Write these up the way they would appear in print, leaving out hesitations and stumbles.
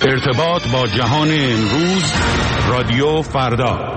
ارتباط با جهان امروز، رادیو فردا.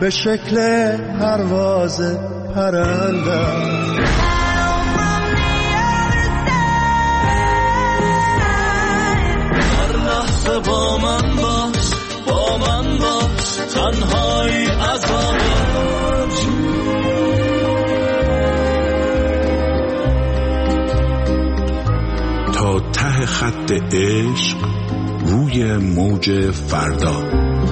به شکل پرواز پرندم. هر لحظه با من باش، با من باش، تنهایی عذابم. تا ته خط عشق روی موج فردا.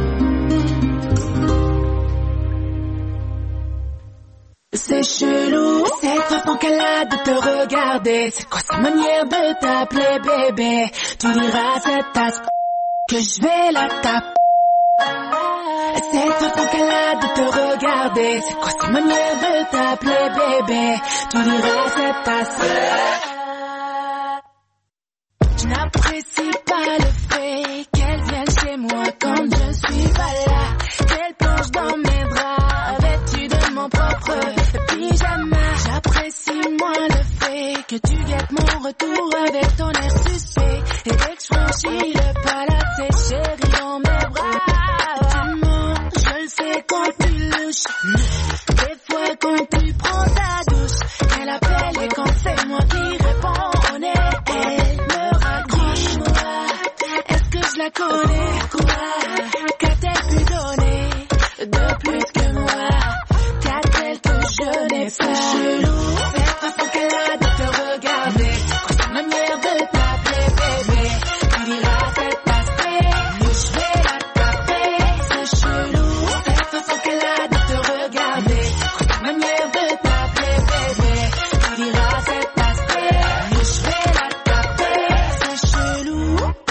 C'est chelou, cette façon qu'elle a de te regarder. C'est quoi sa manière de t'appeler bébé? Tu diras à cette tasse que je vais la taper. Cette façon qu'elle a de te regarder. C'est quoi sa manière de t'appeler bébé? Tu diras à cette tasse. Je n'apprécie pas le fait qu'elle vienne chez moi quand je suis pas là. Qu'elle plonge dans mes draps vêtue de mon propre pyjama. J'apprécie moins le fait que tu guettes mon retour avec ton air suspect. Et dès que je franchis le pas là, c'est chérie dans mes bras. Tu mens, je le sais quand tu louches. Des fois quand tu prends ta douche, elle appelle et quand c'est moi qui réponds, on est elle me raccroche. Moi, est-ce que je la connais? Quoi? Qu'a-t-elle pu donner de plus que moi? Qu'a-t-elle que je n'ai pas? C'est chelou, cette façon qu'elle a de te regarder. Quoi sa manière de t'appeler bébé? Tu diras cette aspect que je vais la taper. C'est chelou, cette façon qu'elle a de te regarder. Quoi sa manière de t'appeler bébé? Tu diras cette aspect que je vais la taper. C'est chelou.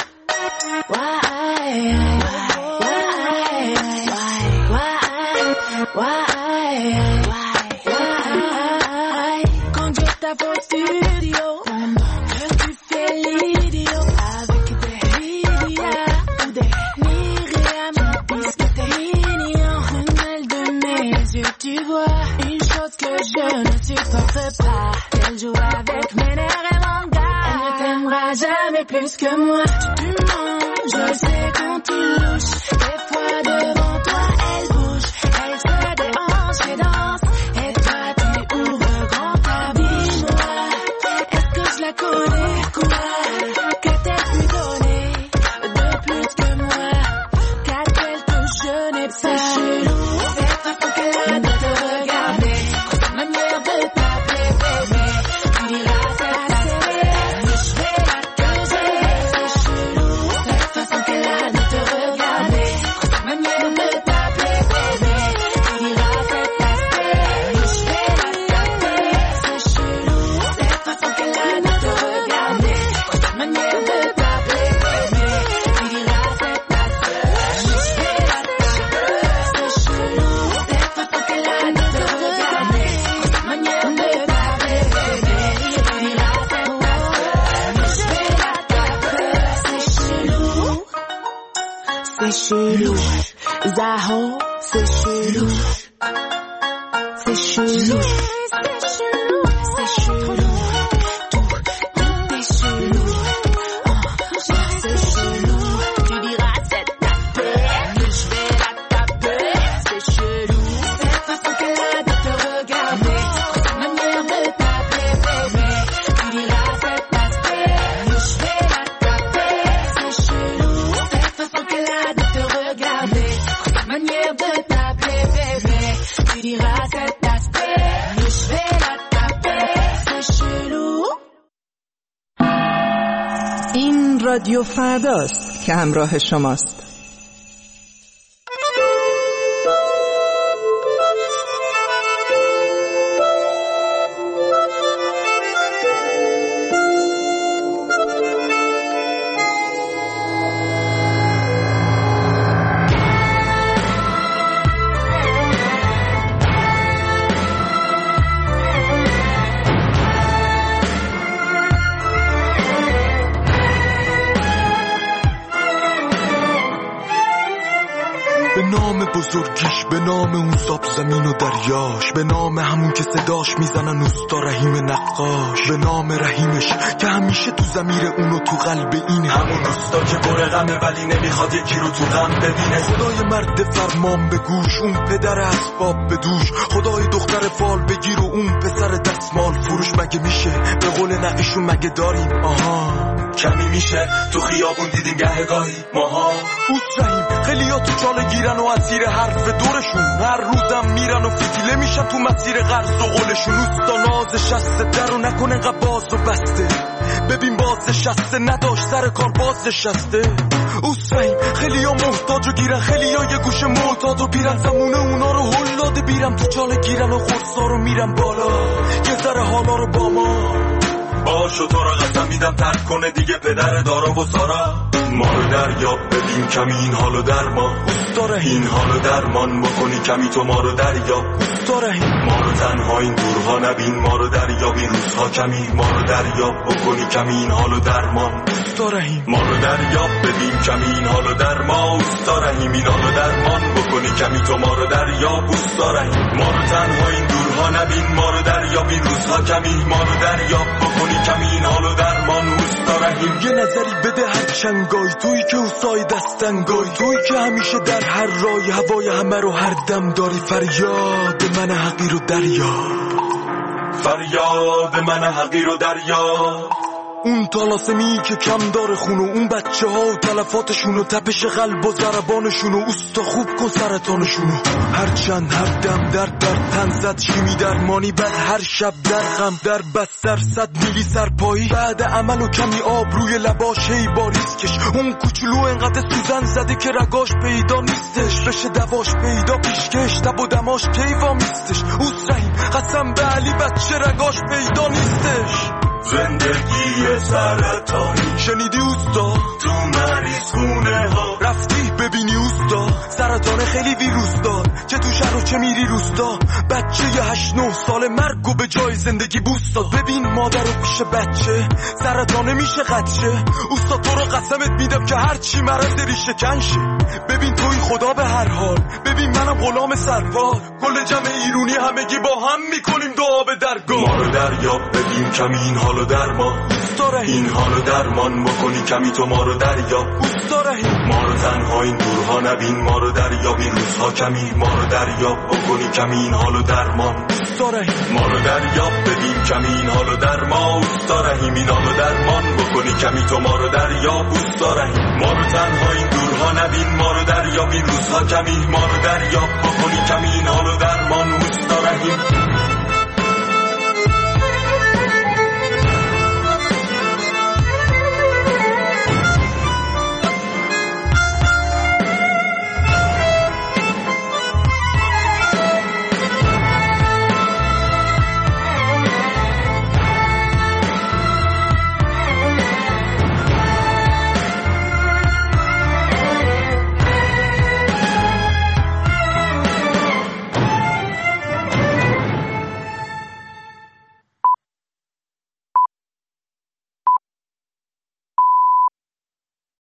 Quand je t'avoue au studio, que tu fais l'idiot avec des Lydia ou des Myriam, puisque t'es mignon, femelle de mes yeux, tu vois une chose que je ne supporte pas. Elle joue avec mes nerfs et mon gars. Elle ne t'aimera jamais plus que moi. Tu mens, je sais quand tu louches. Des fois devant toi elle bouge, elle se déhanche et danse. Et toi tu ouvres grand ta bouche. Moi, est-ce que je la connais? Quoi? Qu'a-t-elle pu donner de plus que moi? Qu'a-t-elle que je n'ai pas? C'est chelou, cette façon qu'elle a de te regarder. Quoi sa manière de t'appeler bébé? Tu diras cette aspect que je vais la causer. C'est chelou, cette façon qu'elle a de te regarder. Quoi sa manière de t'appeler bébé? Tu diras cet aspect que je vais la taper. C'est chelou, cette façon qu'elle a de te regarder. Quoi sa manière de t'appeler bébé? Tu diras cet aspect que je vais la taper. C'est chelou, cette façon qu'elle a de te regarder. Quoi sa manière de t'appeler bébé? Tu diras cet aspect que je vais la taper. C'est chelou. C'est chelou, Zaho, c'est chelou. C'est chelou, c'est chelou. Tout est chelou. C'est chelou. Tu diras cette aspect que je vais la taper. C'est chelou, cette façon qu'elle a de te regarder. Quoi sa manière de t'appeler bébé? Tu diras cet aspect que je vais la taper. C'est chelou, cette façon qu'elle a de te regarder. Quoi sa manière de t'appeler bébé? Tu diras cet aspect que je vais la taper. C'est chelou. این رادیو فرداست که همراه شماست. نام بزرگیش، به نام اون ساب زمین و دریاش، به نام همون که صداش میزنن اوستا رحیم نقاش، به نام رحیمش که همیشه تو ضمیر اونو تو قلب این همون اوستا که پر غمه ولی نمیخواد یکی رو تو غم ببینه. خدای مرد فرمان به گوش، اون پدر اسباب به دوش، خدای دختر فال بگیر و اون پسر دستمال فروش. مگه میشه به قول نقیشون مگه داریم آها کمی میشه تو خیابون دیدیم گهگاهی ماها. اوست رحیم خیلی ها تو چاله گیرن و اسیر حرف دورشون، هر روزم میرن و فتیله میشن تو مسیر قرض و قولشون. اوستا ناز شسته در و نکن انقدر باز و بسته، ببین باز شسته نداشت سر کار باز شسته. اوست رحیم خیلی ها محتاج و گیرن، خیلی ها یه گوشه معتاد و بیرن، زمونه اونا رو هلاده بیرم تو چاله گیرن و خورسا رو میرن بالا یه ذره حالا رو با ما باشو. تو را قسم میدم ترک کنه دیگه پدر دارا و سارا. ما رو دریاب ببین کمی این حالو درمان، این حالو درمان بکنی کمی تو ما رو دریاب. ما رو تنها این دورها نبین، ما رو دریاب این روزها کمی، ما رو دریاب بکنی کمی این حالو درمان. ما رو دریاب ببین کمی این حالو درمان، اوستا رحیم این حالو درمان بکنی کمی تو ما رو دریاب. اوستا رحیم ما رو تنها این دورها نبین، ما رو دریاب این روزها کمی، ما رو دریاب بکنی کمی این حالو درمان. اوستا رحیم یه نظری بده هر چنگای، تویی که اوستای دستنگای، تویی که همیشه در هر رای هوای همه رو هر دم داری. فریاد من حقیر و دریا، فریاد من حقیر و دریا. اون طلاسمی که کم داره خونو، اون بچه ها و تلفاتشونو، تپش قلب و ضربانشونو، اوستا خوب کن سرطانشونو. هر چند هر دم در تن زد شیمی درمانی، بعد هر شب در غم در بستر 100 میلی سرپایی، بعد عمل و کمی آب روی لباش هی با ریسکش. اون کوچولو انقدر سوزن زده که رگاش پیدا نیستش، بشه دواش پیدا پیشکش تب و دماش کیوا میستش. اوست رحیم قسم به علی بچه رگاش پیدا نیستش. زندگی سرطانی شنیدی اوستا؟ تو مریض خونه ها رفتی ببینی اوستا؟ سرطان خیلی ویروس دار، چه تو شهر و چه میری روستا. بچه 8-9 ساله مرگ و به جای زندگی بوست داد. ببین مادر رو پیش بچه سرطانه میشه قدشه. اوستا تو رو قسمت میدم که هر چی مرض ریشه کنشه. ببین توی خدا به هر حال، ببین منم غلام سرفال، کل جمع ایرونی همگی با هم میکنیم دعا به درگاه. ما رو دریاب ببین کمی این حالو درمان، این حالو درمان بکنی کمی تو ما رو دریاب. ما رو تنها این دورها نبین، ما رو دریاب این روزها کمی، ما رو دریاب بکنی کمی این حالو درمان. ما رو دریاب ببین کمی این حالو درمان، اوستا رحیم این حالو درمان بکنی کمی تو ما رو دریاب. اوستا رحیم ما رو تنها این دورها نبین، ما رو دریاب این روزها کمی، ما رو دریاب بکنی کمی این حالو درمان. اوستا رحیم